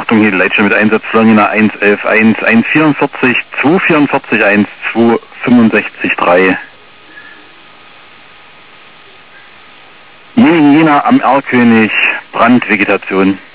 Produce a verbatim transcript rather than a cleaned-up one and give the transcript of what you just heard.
Achtung, hier Leitstelle mit Einsatz Longina eins elf eins eins vierundvierzig zwei vierundvierzig eins zwei fünfundsechzig drei. Jena am Erlkönig, Brandvegetation.